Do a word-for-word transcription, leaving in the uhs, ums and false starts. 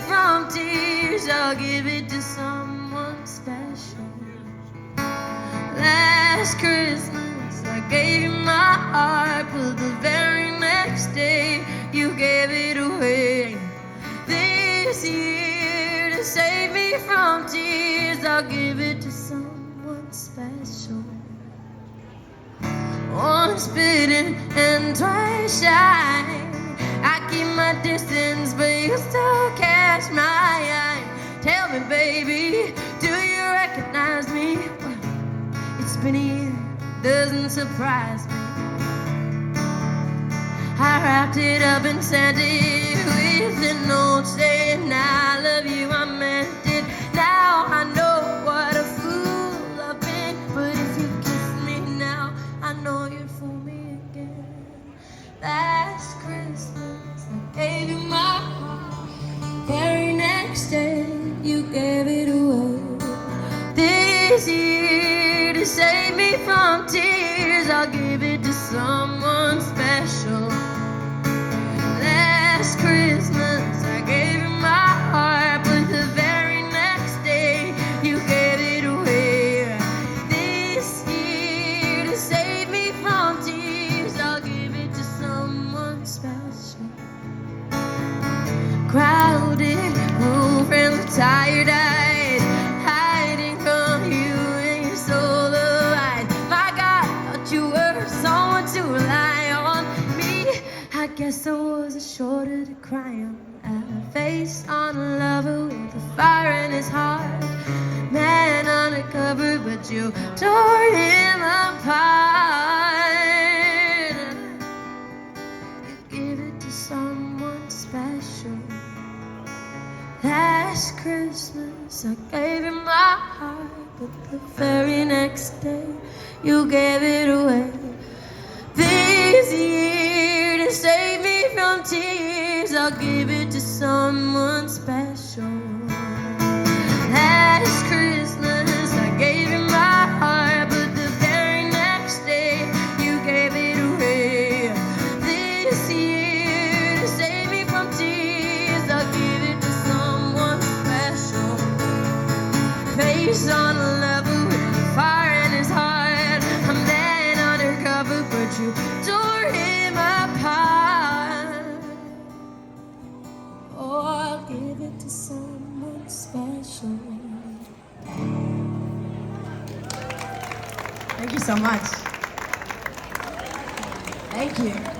from tears, I'll give it to someone special. Last Christmas I gave you my heart, but the very next day you gave it away. This year, to save me from tears, I'll give it to someone special. Once bitten and twice shy, I keep my distance, but you still catch my eye. Tell me, baby, do you recognize me? Well, it's been a year, doesn't surprise me. I wrapped it up and sent it with a note saying I love you, I meant it. Now I know what a fool I've been, but if you kiss me now, I know you'd fool me again. Last Christmas I gave you my heart, very next day you gave it away. This year, to save me from tears, I'll give it to someone special. Last Christmas I gave you my heart, but the very next day you gave it away. This year, to save me from tears, I'll give it to someone special. Crowded room, friends were tired-eyed, hiding from you and your soul of light. My God, I thought you were someone to rely on. Me, I guess I was a shoulder to cry on, a face on a lover with a fire in his heart. Man undercover, but you tore him apart. You give it to someone special. Last Christmas I gave you my heart, but the very next day you gave it away. This year, to save me from tears, I'll give it to someone special. Last Christmas I gave you my heart, but the very next day you gave it away. This year, to save me from tears, I'll give it to someone special. Face on a level with fire in his heart. A man undercover, but you tore him apart. Oh, I'll give it to someone special. Thank you so much. Thank you.